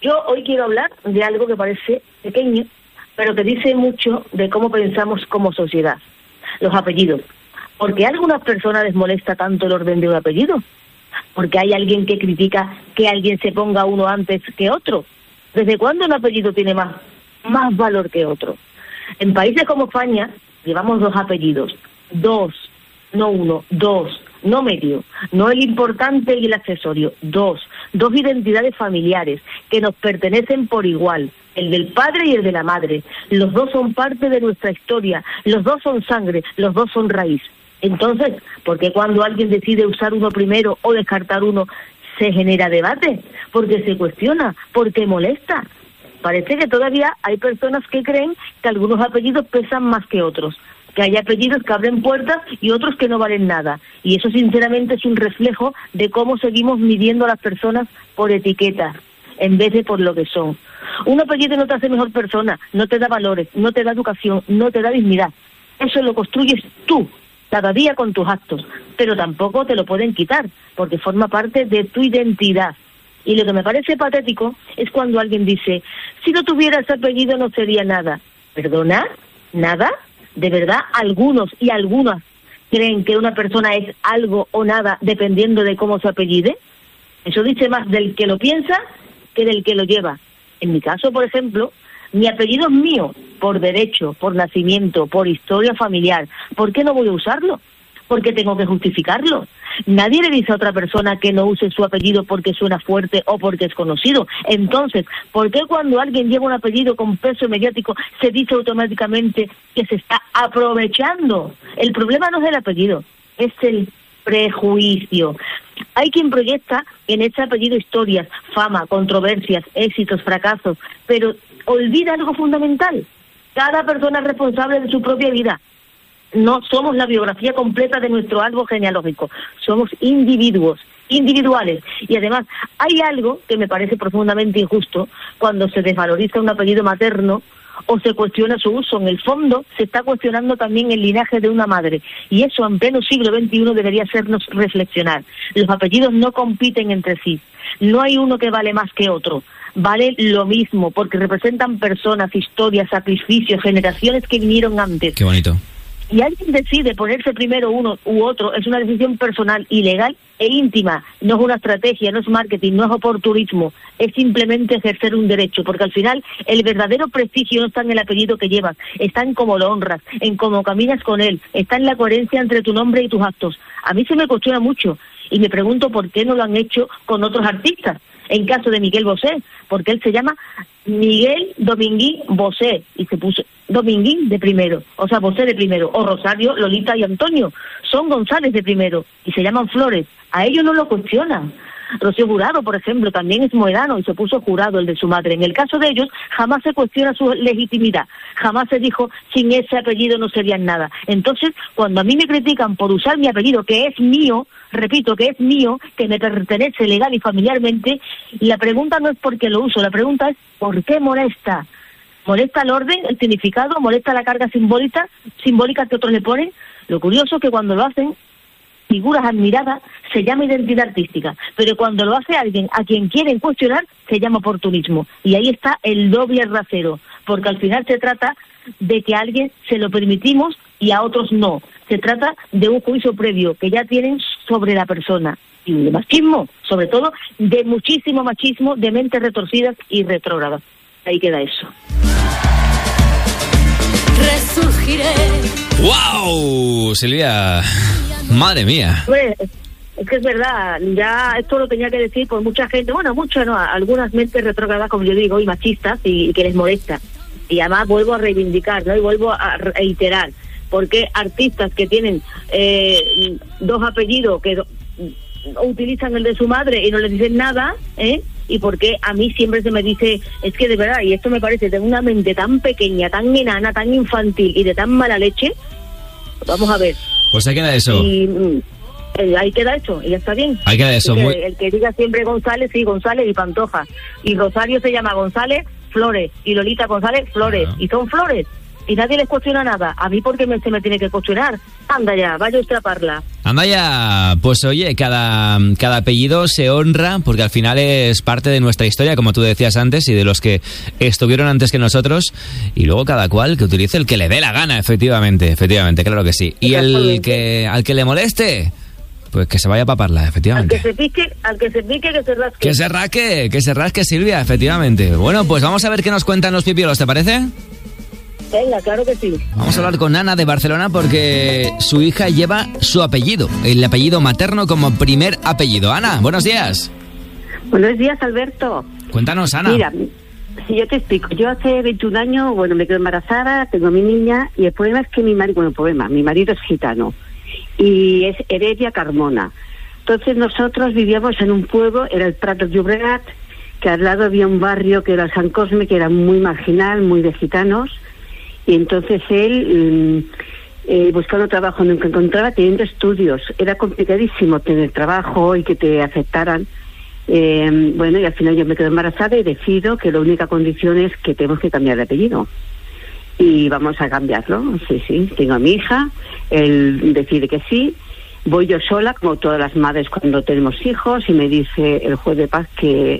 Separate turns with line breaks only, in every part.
Yo hoy quiero hablar de algo que parece pequeño, pero que dice mucho de cómo pensamos como sociedad. Los apellidos. ¿Por qué a algunas personas les molesta tanto el orden de un apellido? Porque hay alguien que critica que alguien se ponga uno antes que otro. ¿Desde cuándo un apellido tiene más valor que otro? En países como España llevamos 2 apellidos. 2, no 1, 2, no medio, no el importante y el accesorio, 2 identidades familiares que nos pertenecen por igual, el del padre y el de la madre. Los 2 son parte de nuestra historia, los 2 son sangre, los 2 son raíz. Entonces, ¿por qué cuando alguien decide usar uno primero o descartar uno se genera debate? Porque se cuestiona, porque molesta. Parece que todavía hay personas que creen que algunos apellidos pesan más que otros, que hay apellidos que abren puertas y otros que no valen nada. Y eso sinceramente es un reflejo de cómo seguimos midiendo a las personas por etiquetas, en vez de por lo que son. Un apellido no te hace mejor persona, no te da valores, no te da educación, no te da dignidad. Eso lo construyes tú, cada día con tus actos, pero tampoco te lo pueden quitar, porque forma parte de tu identidad. Y lo que me parece patético es cuando alguien dice, si no tuviera ese apellido no sería nada. ¿Perdona? ¿Nada? ¿De verdad algunos y algunas creen que una persona es algo o nada dependiendo de cómo se apellide? Eso dice más del que lo piensa que del que lo lleva. En mi caso, por ejemplo, mi apellido es mío, por derecho, por nacimiento, por historia familiar. ¿Por qué no voy a usarlo? Porque tengo que justificarlo. Nadie le dice a otra persona que no use su apellido porque suena fuerte o porque es conocido. Entonces, ¿por qué cuando alguien lleva un apellido con peso mediático se dice automáticamente que se está aprovechando? El problema no es el apellido, es el prejuicio. Hay quien proyecta en ese apellido historias, fama, controversias, éxitos, fracasos, pero olvida algo fundamental. Cada persona es responsable de su propia vida. No somos la biografía completa de nuestro árbol genealógico, somos individuos, individuales. Y además hay algo que me parece profundamente injusto cuando se desvaloriza un apellido materno o se cuestiona su uso. En el fondo se está cuestionando también el linaje de una madre, y eso en pleno siglo XXI debería hacernos reflexionar. Los apellidos no compiten entre sí, no hay uno que vale más que otro. Vale lo mismo porque representan personas, historias, sacrificios, generaciones que vinieron antes.
Qué bonito.
Y alguien decide ponerse primero uno u otro, es una decisión personal, ilegal e íntima. No es una estrategia, no es marketing, no es oportunismo, es simplemente ejercer un derecho, porque al final el verdadero prestigio no está en el apellido que llevas, está en cómo lo honras, en cómo caminas con él, está en la coherencia entre tu nombre y tus actos. A mí se me cuestiona mucho y me pregunto por qué no lo han hecho con otros artistas. En caso de Miguel Bosé, porque él se llama Miguel Dominguín Bosé y se puso Dominguín de primero, o sea, Bosé de primero, o Rosario, Lolita y Antonio, son González de primero y se llaman Flores. A ellos no lo cuestionan. Rocío Jurado, por ejemplo, también es moedano y se puso Jurado, el de su madre. En el caso de ellos, jamás se cuestiona su legitimidad, jamás se dijo sin ese apellido no serían nada. Entonces, cuando a mí me critican por usar mi apellido, que es mío, repito, que es mío, que me pertenece legal y familiarmente, la pregunta no es por qué lo uso, la pregunta es ¿por qué molesta? ¿Molesta el orden, el significado? ¿Molesta la carga simbólica que otros le ponen? Lo curioso es que cuando lo hacen figuras admiradas se llama identidad artística, pero cuando lo hace alguien a quien quieren cuestionar se llama oportunismo, y ahí está el doble rasero, porque al final se trata de que a alguien se lo permitimos y a otros no. Se trata de un juicio previo que ya tienen sobre la persona, y de machismo, sobre todo de muchísimo machismo, de mentes retorcidas y retrógradas. Ahí queda eso.
Resurgiré.
¡Wow! Silvia, madre mía.
Pues, es que es verdad, ya esto lo tenía que decir por mucha gente, bueno, muchas no, algunas mentes retrógradas, como yo digo, y machistas, y que les molesta. Y además vuelvo a reivindicar, ¿no? Y vuelvo a reiterar, porque artistas que tienen 2 apellidos, que utilizan el de su madre y no les dicen nada, y porque a mí siempre se me dice, es que de verdad, y esto me parece, tengo una mente tan pequeña, tan enana, tan infantil y de tan mala leche. Vamos a ver.
Pues ahí queda eso.
Y ahí queda eso, y ya está bien.
Ahí queda eso.
El que diga siempre González, sí, González y Pantoja. Y Rosario se llama González Flores, y Lolita González Flores, y son Flores. Y nadie les cuestiona nada. A mí, ¿por qué se me tiene que cuestionar? Anda ya, vaya usted a parla.
Anda ya, pues oye, cada apellido se honra porque al final es parte de nuestra historia, como tú decías antes, y de los que estuvieron antes que nosotros, y luego cada cual que utilice el que le dé la gana, efectivamente, claro que sí. Y al que le moleste, pues que se vaya a paparla, efectivamente.
Al que se pique, que se rasque.
Que se rasque, Silvia, efectivamente. Bueno, pues vamos a ver qué nos cuentan los pipiolos, ¿te parece?
Venga, claro que sí.
Vamos a hablar con Ana de Barcelona porque su hija lleva su apellido, el apellido materno como primer apellido. Ana, buenos días.
Buenos días, Alberto.
Cuéntanos, Ana.
Mira, si yo te explico, yo hace 21 años, me quedo embarazada, tengo a mi niña, y el problema es que mi marido es gitano, y es Heredia Carmona. Entonces nosotros vivíamos en un pueblo, era el Prat de Llobregat, que al lado había un barrio que era San Cosme, que era muy marginal, muy de gitanos. Y entonces él, buscando trabajo, nunca encontraba, teniendo estudios. Era complicadísimo tener trabajo y que te aceptaran. Y al final yo me quedo embarazada y decido que la única condición es que tenemos que cambiar de apellido. Y vamos a cambiarlo, sí. Tengo a mi hija, él decide que sí. Voy yo sola, como todas las madres cuando tenemos hijos, y me dice el juez de paz que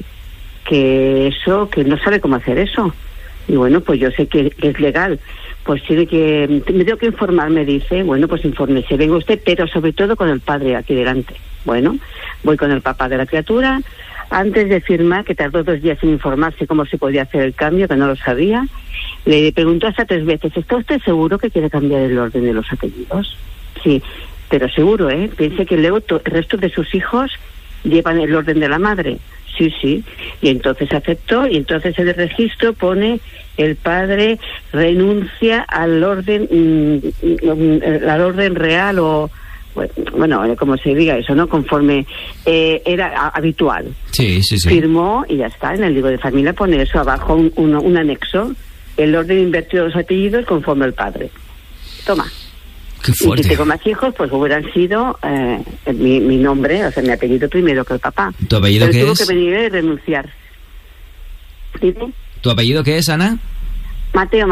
no sabe cómo hacer eso. Y bueno, pues yo sé que es legal, pues me tengo que informar, me dice, pues infórmese, venga usted, pero sobre todo con el padre aquí delante. Bueno, voy con el papá de la criatura, antes de firmar, que tardó 2 días en informarse cómo se podía hacer el cambio, que no lo sabía, le preguntó hasta 3 veces, ¿está usted seguro que quiere cambiar el orden de los apellidos? Sí, pero seguro, piense que luego el resto de sus hijos llevan el orden de la madre. Sí, y entonces aceptó, y entonces en el registro pone el padre renuncia al orden real, o como se diga eso, ¿no? Conforme era habitual.
Sí.
Firmó y ya está, en el libro de familia pone eso abajo, un anexo, el orden invertido de los apellidos conforme al padre. Toma.
Qué fuerte.
Y si tengo más hijos, pues hubieran sido mi nombre, o sea, mi apellido primero que el papá.
¿Tu apellido qué es?
Tuvo que venir y renunciar. ¿Dime?
¿Tu apellido qué es, Ana?
Mateo.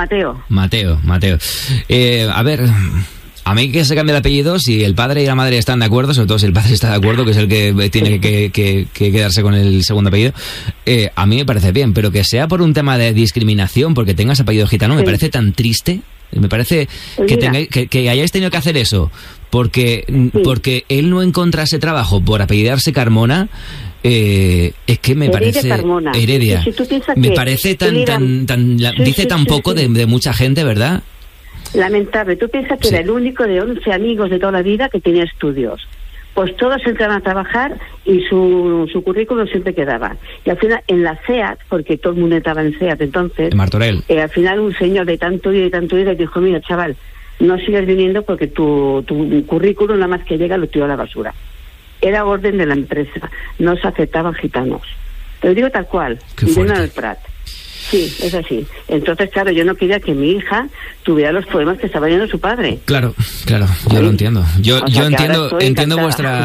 A ver, a mí que se cambie el apellido, si el padre y la madre están de acuerdo, sobre todo si el padre está de acuerdo, que es el que tiene que quedarse con el segundo apellido, a mí me parece bien, pero que sea por un tema de discriminación, porque tengas apellido gitano, me parece tan triste. Me parece que hayáis tenido que hacer eso porque él no encontrase trabajo por apellidarse Carmona. Es que me parece
Carmona.
Heredia.
Si
me parece dice tan poco de mucha gente, ¿verdad?
Lamentable. Tú piensas que era el único de 11 amigos de toda la vida que tenía estudios. Pues todos entraban a trabajar y su currículum siempre quedaba. Y al final, en la SEAT, porque todo el mundo estaba en SEAT entonces,
en Martorell,
al final un señor de tanto ir dijo, mira, chaval, no sigas viniendo porque tu currículum nada más que llega lo tiró a la basura. Era orden de la empresa, no se aceptaban gitanos. Te lo digo tal cual, lleno del Prat. Sí, es así. Entonces, claro, yo no quería que mi hija tuviera los problemas que estaba teniendo su padre.
Claro, yo lo entiendo. Yo entiendo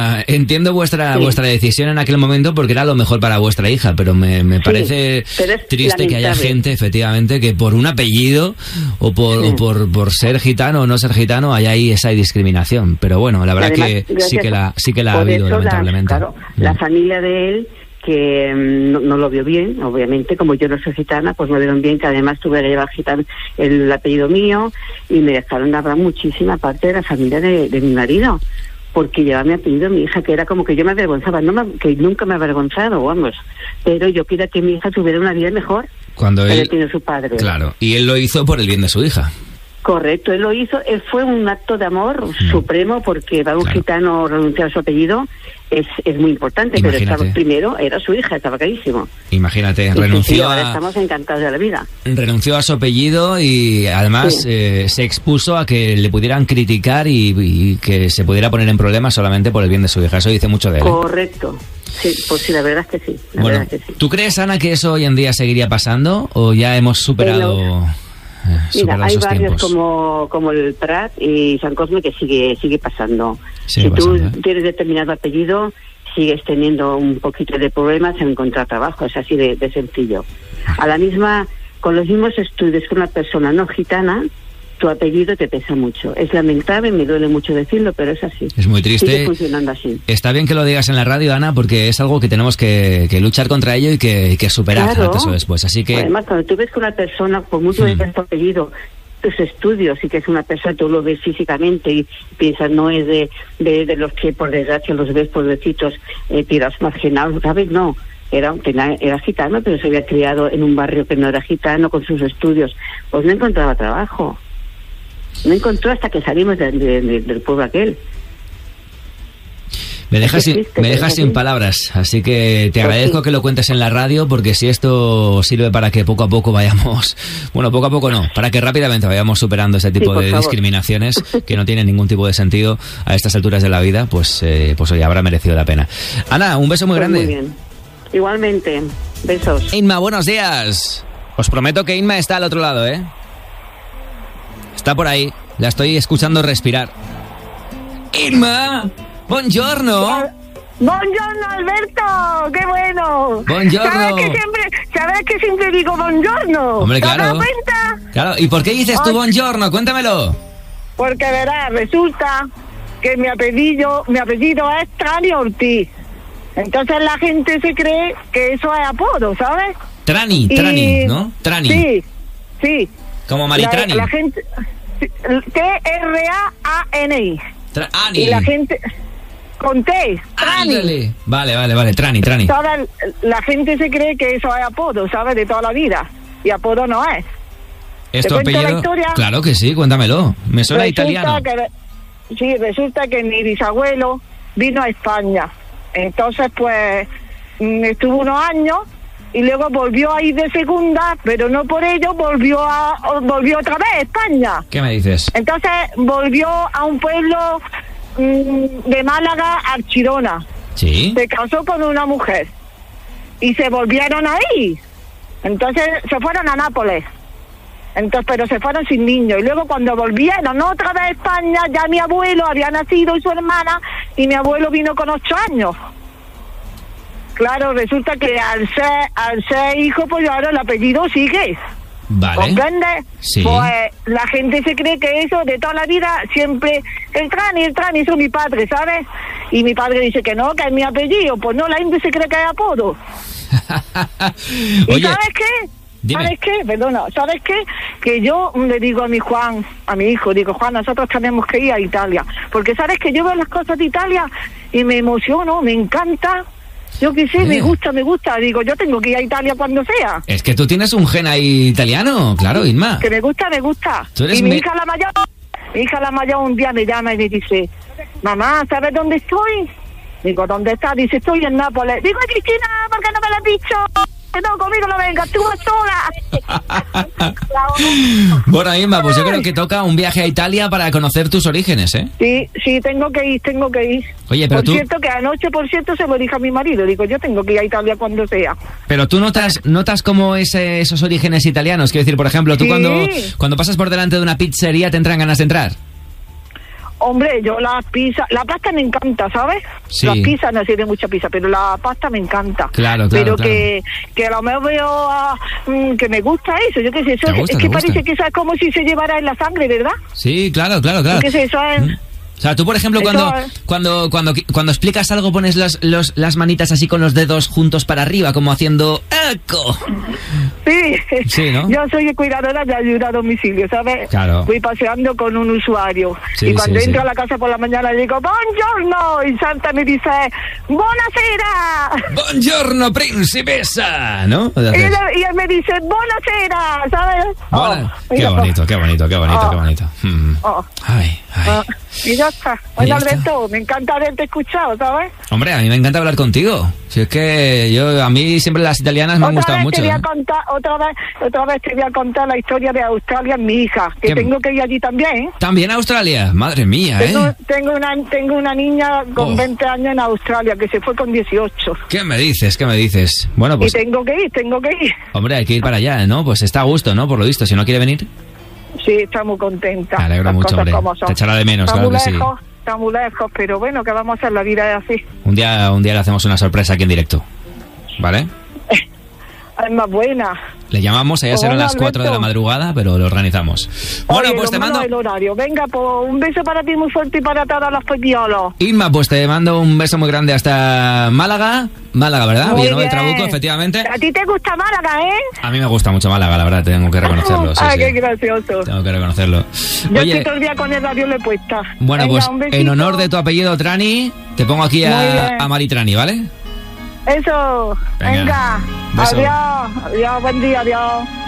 vuestra decisión en aquel momento porque era lo mejor para vuestra hija, pero me parece triste que haya gente, efectivamente, que por un apellido o por ser gitano o no ser gitano haya ahí esa discriminación. Pero bueno, la verdad que sí que la ha habido, lamentablemente.
La familia de él, que no lo vio bien, obviamente, como yo no soy gitana, pues no vieron bien que además tuve que llevar gitano el apellido mío, y me dejaron hablar muchísima parte de la familia de mi marido, porque llevaba mi apellido mi hija, que era como que yo me avergonzaba, que nunca me he avergonzado, vamos, pero yo quería que mi hija tuviera una vida mejor
cuando él
tiene su padre.
Claro, y él lo hizo por el bien de su hija.
Correcto, él lo hizo, fue un acto de amor supremo, porque para un gitano renunciar a su apellido es muy importante. Imagínate. Pero estaba, primero era su hija, estaba carísimo.
Imagínate, renunció
ahora estamos encantados de la vida.
Renunció a su apellido y además se expuso a que le pudieran criticar y que se pudiera poner en problemas solamente por el bien de su hija. Eso dice mucho de él.
Correcto. Sí, pues sí, la verdad es que sí.
Bueno, ¿tú crees, Ana, que eso hoy en día seguiría pasando o ya hemos superado...
Mira, hay barrios como el Prat y San Cosme que sigue pasando. Si tú tienes determinado apellido, sigues teniendo un poquito de problemas en encontrar trabajo. Es así de sencillo. Con los mismos estudios que una persona no gitana, tu apellido te pesa mucho. Es lamentable, me duele mucho decirlo, pero es así.
Es muy triste.
Sigue funcionando así.
Está bien que lo digas en la radio, Ana, porque es algo que tenemos que luchar contra ello y que superar antes o después. Así que...
Además, cuando tú ves que una persona, por mucho de tu apellido, tus estudios, y que es una persona, tú lo ves físicamente y piensas, no es de los que por desgracia los ves pobrecitos tirados marginados, ¿sabes? No. Era gitano, pero se había criado en un barrio que no era gitano, con sus estudios. Pues no encontraba trabajo. No encontró hasta que salimos del pueblo aquel.
Me dejas sin palabras, así que te agradezco que lo cuentes en la radio, porque si esto sirve para que poco a poco vayamos, bueno, poco a poco no, para que rápidamente vayamos superando ese tipo de discriminaciones que no tienen ningún tipo de sentido a estas alturas de la vida, pues oye, habrá merecido la pena. Ana, un beso muy grande.
Muy bien. Igualmente, besos.
Inma, buenos días. Os prometo que Inma está al otro lado, ¿eh? Está por ahí, la estoy escuchando respirar. Inma, buongiorno.
Buongiorno, Alberto, qué bueno.
Buongiorno.
¿Sabes que siempre digo buongiorno?
Hombre, claro.
¿Te has dado cuenta?
Claro, ¿y por qué dices tú buongiorno? Cuéntamelo.
Porque verás, resulta que mi apellido es Trani Ortiz. Entonces la gente se cree que eso es apodo, ¿sabes?
Trani, ¿no? Trani.
Sí.
Como Maritrani.
La gente... T-R-A-A-N-I.
Trani.
Y la gente... Con T, Trani.
Vale, Trani.
La gente se cree que eso es apodo, ¿sabes? De toda la vida. Y apodo no es.
¿Es tu apellido? Claro que sí, cuéntamelo. Me suena italiano.
Resulta que mi bisabuelo vino a España. Entonces, pues, estuvo unos años y luego volvió a ir de segunda, pero no por ello volvió otra vez a España.
¿Qué me dices?
Entonces, volvió a un pueblo de Málaga, Archidona.
Sí.
Se casó con una mujer y se volvieron ahí. Entonces, se fueron a Nápoles. Entonces, pero se fueron sin niños. Y luego cuando volvieron otra vez a España, ya mi abuelo había nacido y su hermana, y mi abuelo vino con 8 años. Claro, resulta que al ser hijo, pues ahora el apellido sigue.
Vale.
¿Comprendes?
Sí.
Pues la gente se cree que eso de toda la vida siempre, el Trani, eso es mi padre, ¿sabes? Y mi padre dice que no, que es mi apellido. Pues no, la gente se cree que es apodo.
Oye,
¿y sabes qué?
Dime.
¿Sabes qué? Perdona, ¿sabes qué? Que yo le digo a mi hijo, digo, Juan, nosotros tenemos que ir a Italia. Porque sabes que yo veo las cosas de Italia y me emociono, me encanta. Yo qué sé, me gusta. Digo, yo tengo que ir a Italia cuando sea.
Es que tú tienes un gen ahí italiano, claro, Inma.
Que me gusta. Y mi hija la mayor un día me llama y me dice, mamá, ¿sabes dónde estoy? Digo, ¿dónde estás? Dice, estoy en Nápoles. Digo, Cristina, ¿por qué no me lo has dicho? Que no, conmigo no vengas, tú sola.
Bueno, Inma, pues yo creo que toca un viaje a Italia para conocer tus orígenes, ¿eh?
Sí, tengo que ir.
Oye, pero
por cierto, que anoche, se lo dije a mi marido. Digo, yo tengo que ir a Italia cuando sea.
Pero tú notas cómo esos orígenes italianos. Quiero decir, por ejemplo, tú cuando pasas por delante de una pizzería, ¿te entran ganas de entrar?
Hombre, yo la pasta me encanta, ¿sabes?
Sí.
Las pizzas no sé de mucha pizza, pero la pasta me encanta.
Claro.
Pero que a lo mejor veo que me gusta eso, yo qué sé, eso es que parece que eso es como si se llevara en la sangre, ¿verdad?
Sí, claro.
¿Qué sé, eso es?
O sea, tú, por ejemplo, cuando explicas algo, pones las manitas así con los dedos juntos para arriba, como haciendo ¡eco! Sí, ¿no?
Yo soy cuidadora de ayuda a domicilio, ¿sabes?
Claro.
Voy paseando con un usuario.
Sí,
y cuando entro
sí.
a la casa por la mañana le digo, ¡buongiorno! Y Santa me dice, ¡buonasera!
¡Buongiorno, principessa! ¿No?
Y él me dice, ¡buonasera! ¿Sabes?
Qué bonito. Ay.
Y ya está. Bueno, Alberto, me encanta haberte escuchado, ¿sabes?
Hombre, a mí me encanta hablar contigo. Si es que a mí siempre las italianas me han gustado mucho.
Otra vez te voy a contar la historia de Australia, mi hija, que tengo que ir allí también, ¿eh?
¿También a Australia? Madre mía,
Tengo una niña con 20 años en Australia que se fue con 18.
¿Qué me dices? Bueno, pues...
Y tengo que ir.
Hombre, hay que ir para allá, ¿no? Pues está a gusto, ¿no? Por lo visto, si no quiere venir...
Sí, está muy contenta.
Me alegro mucho, hombre. Te echará de menos, claro que sí.
Está muy lejos, pero bueno, ¿qué vamos a hacer? La vida es así.
Un día le hacemos una sorpresa aquí en directo, ¿vale?
Es más buena.
Le llamamos, allá serán las 4 de la madrugada, pero lo organizamos. Bueno,
Oye,
pues te
lo malo
mando...
es el horario. Venga, pues un beso para ti muy fuerte y para todos los pepiolos.
Inma, pues te mando un beso muy grande hasta Málaga. Málaga, ¿verdad?
Muy
Villanueva del
bien.
Trabuco, efectivamente.
¿A ti te gusta Málaga,
A mí me gusta mucho Málaga, la verdad, tengo que reconocerlo. Sí,
Ay,
sí.
qué gracioso.
Tengo que reconocerlo.
Yo
Oye,
estoy todo el día con el radio le puesta.
bueno,
Venga,
pues
un besito.
en honor de tu apellido Trani, te pongo aquí
Muy bien.
a Mari Trani, ¿vale?
Eso,
Venga.
venga.
Beso.
Adiós, adiós, buen día, adiós.